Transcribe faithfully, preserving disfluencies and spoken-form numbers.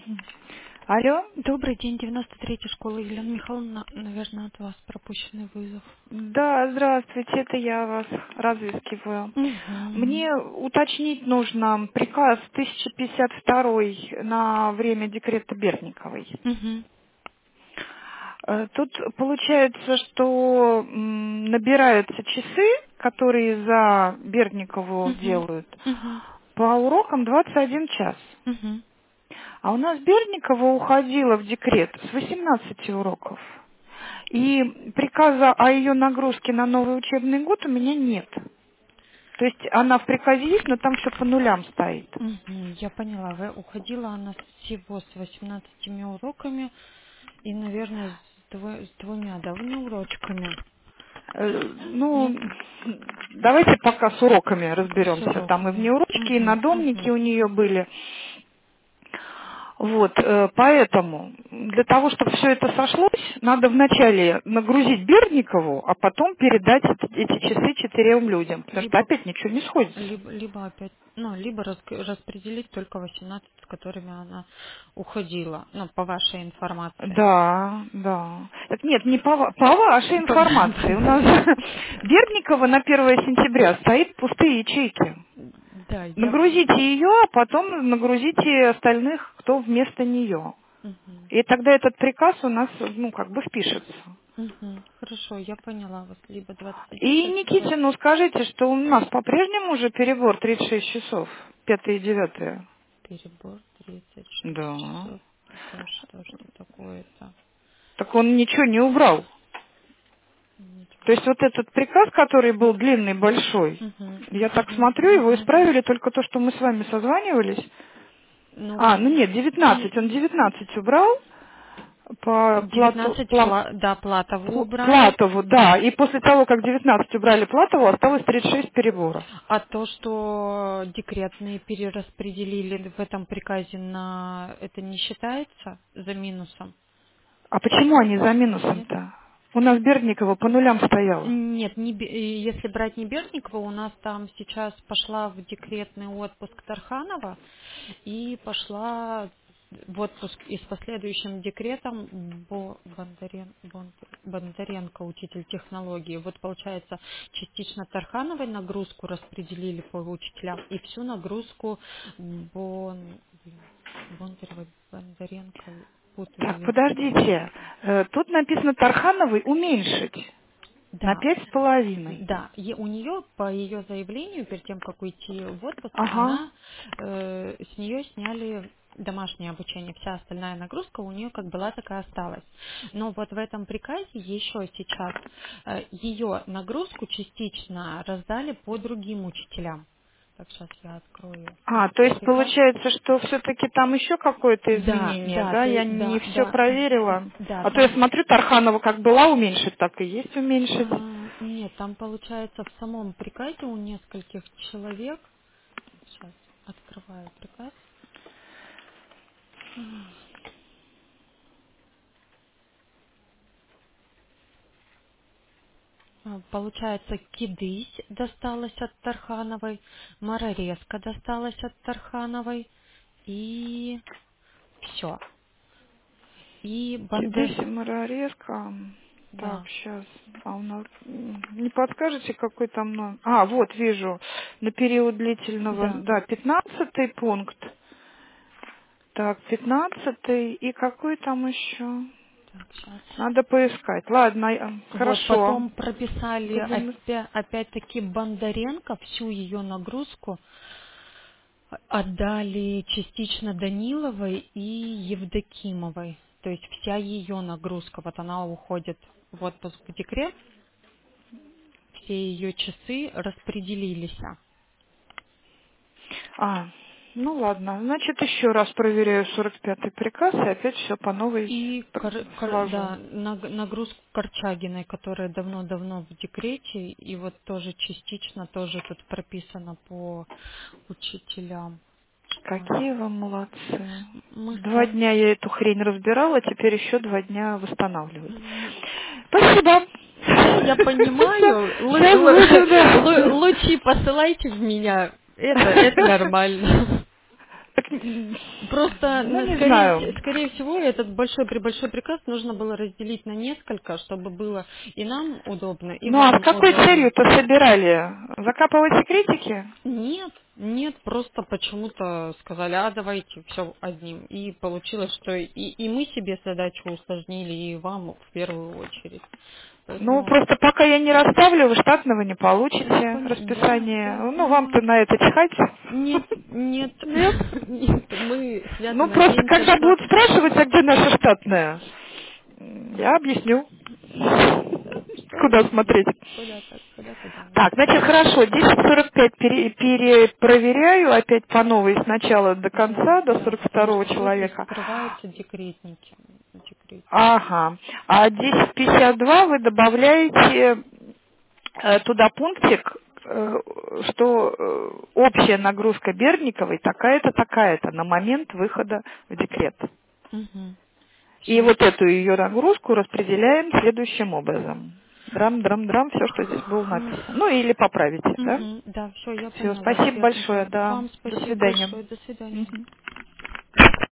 Алло? Добрый день, девяносто третья школа. Елена Михайловна, наверное, от вас пропущенный вызов. Да, здравствуйте, это я вас разыскиваю. Угу. Мне уточнить нужно приказ тысяча пятьдесят два на время декрета Бердниковой. Угу. Э, Тут получается, что м, набираются часы, которые за Бердникову Угу. делают, Угу. по урокам двадцать один час. Угу. А у нас Бердникова уходила в декрет с восемнадцати уроков. И приказа о ее нагрузке на новый учебный год у меня нет. То есть она в приказе есть, но там все по нулям стоит. Угу. Я поняла. Вы уходила она всего с восемнадцатью уроками и, наверное, с, дво- с двумя, да, урочками? Э, Нет? Ну, давайте пока с уроками С разберемся. Там и уроками. внеурочки, и Угу. надомники Угу. у нее были. Вот, э, поэтому для того, чтобы все это сошлось, надо вначале нагрузить Бердникову, а потом передать эт- эти часы четырем людям, потому что Либо, опять ничего не сходится. либо, либо опять, ну, либо рас- распределить только восемнадцать, с которыми она уходила, ну, по вашей информации. Да, да. Так нет, не по, ва- по вашей По- информации. У нас Бердникова на первое сентября стоит пустые ячейки. Да, я... Нагрузите ее, а потом нагрузите остальных, кто вместо нее. Мгм. И тогда этот приказ у нас, ну, как бы впишется. Мгм. Хорошо, я поняла вас. Либо двадцать один И час, либо Никитину скажите, что у нас по-прежнему уже перебор тридцать шесть часов, пятое и девятое. перебор тридцать шесть Да. часов. Это что, что такое-то? Так он ничего не убрал. То Ничего. есть вот этот приказ, который был длинный, большой, Мгм, я так мгм, смотрю, его мгм. исправили только то, что мы с вами созванивались. Ну, А, ну нет, девятнадцать. Он девятнадцать убрал по плату, девятнадцать пла- пла- да, Платову пл- убрали. Платову, да. И после того, как девятнадцать убрали Платову, осталось тридцать шесть перебора. А то, что декретные перераспределили в этом приказе на это не считается за минусом? А почему они за Нет? минусом-то? У нас Бердникова по нулям стояла. Нет, не, Бе- э, если брать не Бердникова, у нас там сейчас пошла в декретный отпуск Тарханова и пошла в отпуск и с последующим декретом Бо- Бондарен- Бондар- Бондаренко, учитель технологии. Вот получается, частично Тархановой нагрузку распределили по учителям и всю нагрузку Бон, блин, Бондаревой, Бондаренко, путаю Так, я. подождите. Э, Тут написано Тархановой уменьшить на Да, пять с половиной. да, е- у нее по ее заявлению, перед тем, как уйти в отпуск, Ага. она э, с нее сняли домашнее обучение, вся остальная нагрузка у нее как была, такая осталась. Но вот в этом приказе еще сейчас э, ее нагрузку частично раздали по другим учителям. Так, сейчас я открою А, то есть приказ. получается, что все-таки там еще какое-то Да, изменение, да, да? то Я есть, не да, все да, проверила. да, А то я там смотрю, Тарханова как была уменьшить, так и есть уменьшить. А, нет, там получается в самом приказе у нескольких человек. Сейчас открываю приказ. А, Получается, Кидысь досталась от Тархановой, Марорезка досталась от Тархановой и все. И Бандер... Кидыси Марорезка. Так, Да, сейчас. А у нас м, не подскажете, какой там номер? А, вот вижу. На период длительного, да. да, пятнадцатый пункт. Так, пятнадцатый. И какой там еще? Так, сейчас. Надо поискать. Ладно, я- Вот, хорошо. потом прописали Будем. опять, опять-таки Бондаренко всю ее нагрузку отдали частично Даниловой и Евдокимовой. То есть вся ее нагрузка, вот она уходит в отпуск в декрет, все ее часы распределились. А, ну ладно. Значит, еще раз проверяю сорок пятый приказ и опять все по новой И пр- кор- кор- свожу. да, наг- нагрузку Корчагиной, которая давно-давно в декрете, и вот тоже частично тоже тут прописано по учителям. Ой, Какие вы молодцы. мы с Два вами... дня я эту хрень разбирала, теперь еще два дня восстанавливать. м, Спасибо. Я, я понимаю, лу- Сейчас буду, лу- да. лу- лучи посылайте в меня. Это, это нормально. Так, Просто, ну, на- не скорее, знаю. вс- скорее всего, этот большой прибольшой приказ нужно было разделить на несколько, чтобы было и нам удобно, и Ну, а с вам какой удобно. целью-то собирали? Закапывать секретики? Нет, нет, просто почему-то сказали, а давайте все одним. И получилось, что и, и мы себе задачу усложнили, и вам в первую очередь. Ну, Поэтому, просто пока я не расставлю, вы штатного не я получите пон- да, расписание. да, Ну, вам-то понимаю. на это чихать. Нет, нет, Нет? нет, мы свято Ну, просто надеемся, когда что... будут спрашивать, а где наша штатная, я объясню, Да, что куда смотреть. куда-то, куда-то, да. Так, значит, хорошо, десять сорок пять пере- перепроверяю опять по новой сначала до Да, конца, до да, сорок потому второго что тут человека. скрываются декретники. Декретники. Ага. А десять пятьдесят два вы добавляете э, туда пунктик, э, что э, общая нагрузка Бердниковой такая-то, такая-то на момент выхода в декрет. Угу. И Все. вот эту ее нагрузку распределяем следующим образом. Драм-драм-драм, все, что здесь было написано. Ну, или поправите, да? Угу. Да, все, я Все, поняла, спасибо большое, Светочка. да. Вам До спасибо свидания. большое. До свидания. Мгм.